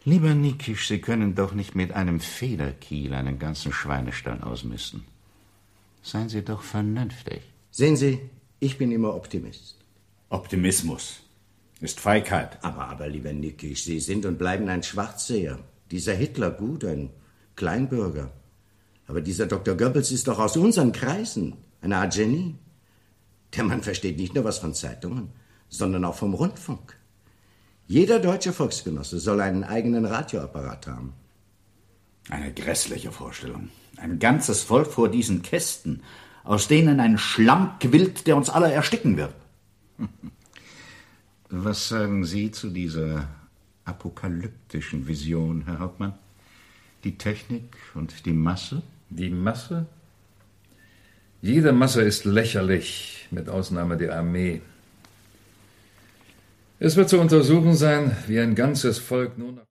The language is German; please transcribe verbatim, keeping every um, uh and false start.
Lieber Nikisch, Sie können doch nicht mit einem Federkiel einen ganzen Schweinestall ausmisten. Seien Sie doch vernünftig. Sehen Sie, ich bin immer Optimist. Optimismus ist Feigheit. Aber, aber, lieber Nikisch, Sie sind und bleiben ein Schwarzseher. Dieser Hitler gut, ein Kleinbürger. Aber dieser Doktor Goebbels ist doch aus unseren Kreisen eine Art Genie. Der Mann versteht nicht nur was von Zeitungen, sondern auch vom Rundfunk. Jeder deutsche Volksgenosse soll einen eigenen Radioapparat haben. Eine grässliche Vorstellung. Ein ganzes Volk vor diesen Kästen, aus denen ein Schlamm quillt, der uns alle ersticken wird. Was sagen Sie zu dieser apokalyptischen Vision, Herr Hauptmann? Die Technik und die Masse? Die Masse? Jede Masse ist lächerlich, mit Ausnahme der Armee. Es wird zu untersuchen sein, wie ein ganzes Volk nur noch